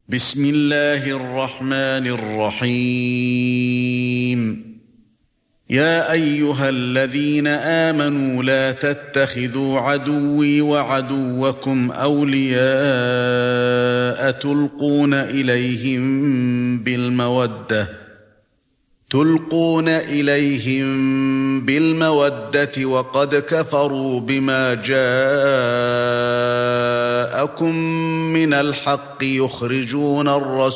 بسم الله الرحمن الرحيم. يا أيها الذين آمنوا لا تتخذوا عدوي وعدوكم أولياء تلقون إليهم بالمودة وقد كفروا بما جاءكم من الحق يخرجون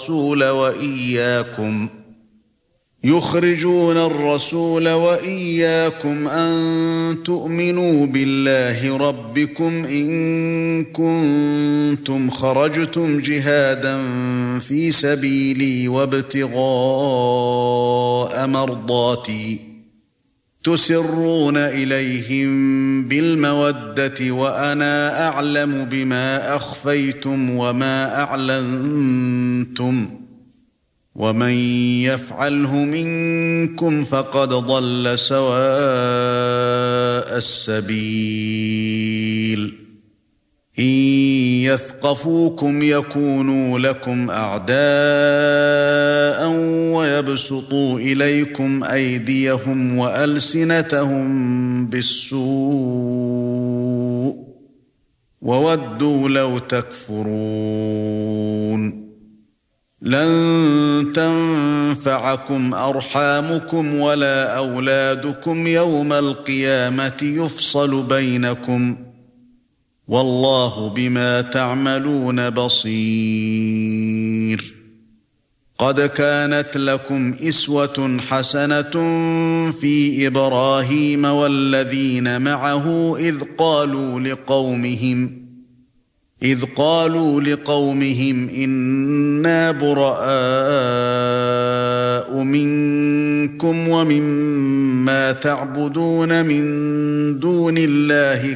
الرسول وإياكم أن تؤمنوا بالله ربكم إن كنتم خرجتم جهادا في سبيلي وابتغاء مرضاتي تسرون إليهم بالمودة وأنا أعلم بما أخفيتم وما أعلنتم ومن يفعله منكم فقد ضل سواء السبيل. إن يثقفوكم يكونوا لكم أعداء ويبسطوا إليكم أيديهم وألسنتهم بالسوء وودوا لو تكفرون. لن تنفعكم أرحامكم ولا أولادكم يوم القيامة يفصل بينكم والله بما تعملون بصير. قد كانت لكم أسوة حسنة في إبراهيم والذين معه إذ قالوا لقومهم إنا براء منكم ومما تعبدون من دون الله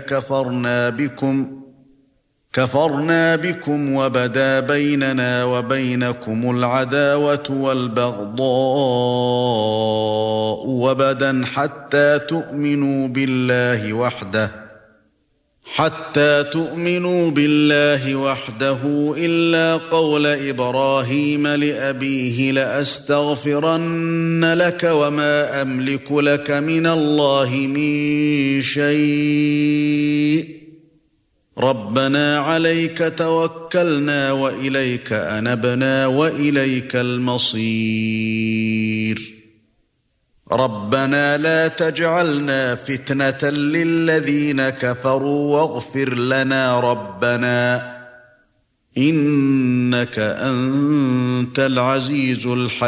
كفرنا بكم وبدا بيننا وبينكم العداوة والبغضاء أبدا حتى تؤمنوا بالله وحده إلا قول إبراهيم لأبيه لأستغفرن لك وما أملك لك من الله من شيء ربنا عليك توكلنا وإليك أنبنا وإليك المصير. ربنا لا تجعلنا فتنة للذين كفروا واغفر لنا ربنا إنك أنت العزيز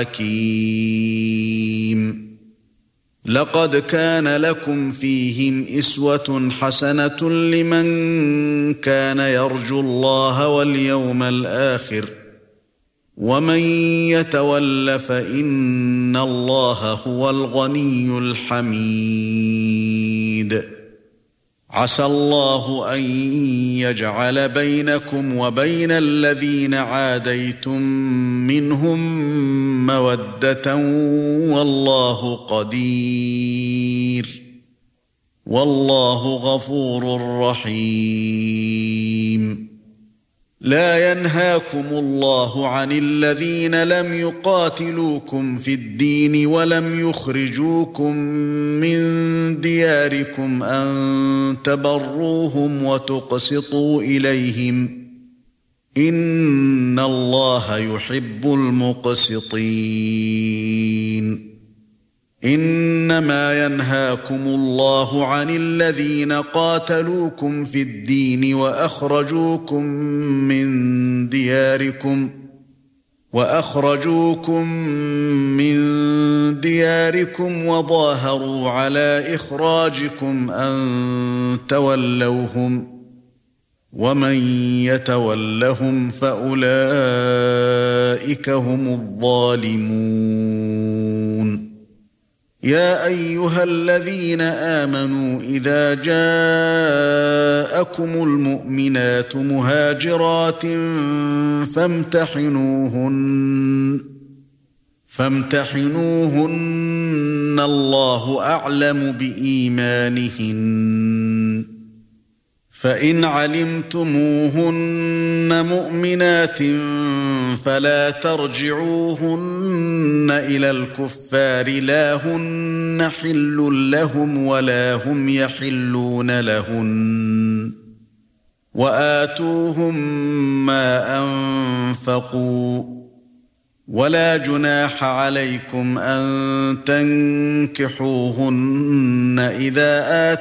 الحكيم. لقد كان لكم فيهم أسوة حسنة لمن كان يرجو الله واليوم الآخر ومن يتول فإن الله هو الغني الحميد. عسى الله أن يجعل بينكم وبين الذين عاديتم منهم مودة والله قدير والله غفور رحيم. لا ينهاكم الله عن الذين لم يقاتلوكم في الدين ولم يخرجوكم من دياركم أن تبروهم وتقسطوا إليهم إن الله يحب المقسطين. إنما ينهاكم الله عن الذين قاتلوكم في الدين وأخرجوكم من دياركم وظاهروا على إخراجكم أن تولوهم ومن يتولهم فأولئك هم الظالمون. يا أيها الذين آمنوا إذا جاءكم المؤمنات مهاجرات فامتحنوهن الله أعلم بإيمانهن فإن علمتموهن مؤمنات فلا ترجعوهن إلى الكفار لا هن حل لهم ولا هم يحلون لهن وآتوهم ما أنفقوا ولا جناح عليكم أن تنكحوهن إذا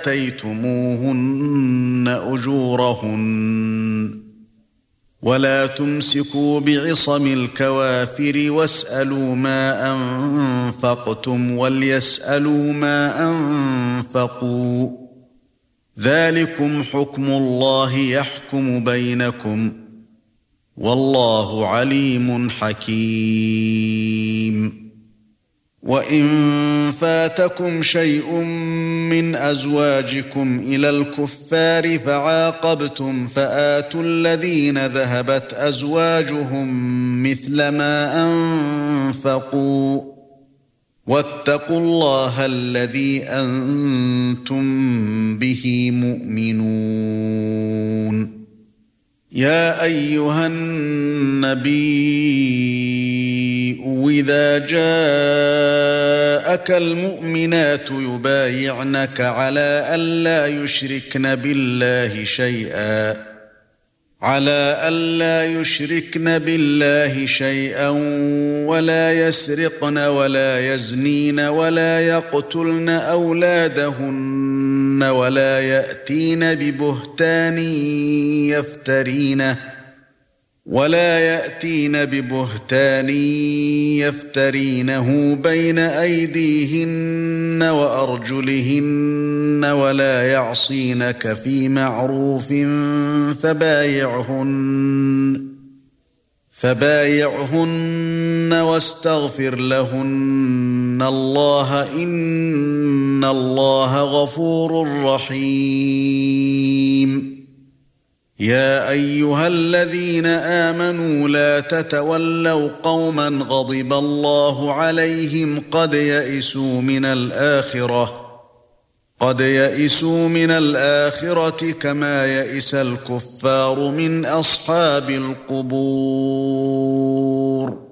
آتيتموهن أجورهن ولا تمسكوا بعصم الكوافر واسألوا ما أنفقتم وليسألوا ما أنفقوا ذلكم حكم الله يحكم بينكم والله عليم حكيم وإن فاتكم شيء من أزواجكم إلى الكفار فعاقبتم فآتوا الذين ذهبت أزواجهم مثل ما أنفقوا واتقوا الله الذي أنتم به مؤمنون يا أيها النبي إذا جاءك المؤمنات يبايعنك على ألا يشركن بالله شيئا ولا يسرقن ولا يزنين ولا يقتلن أولادهن ولا يأتين ببهتان يفترينه بين أيديهن وأرجلهن ولا يعصينك في معروف فبايعهن واستغفر لهن الله إن الله غفور رحيم يا أيها الذين آمنوا لا تتولوا قوما غضب الله عليهم قد يئسوا من الآخرة كما يئس الكفار من أصحاب القبور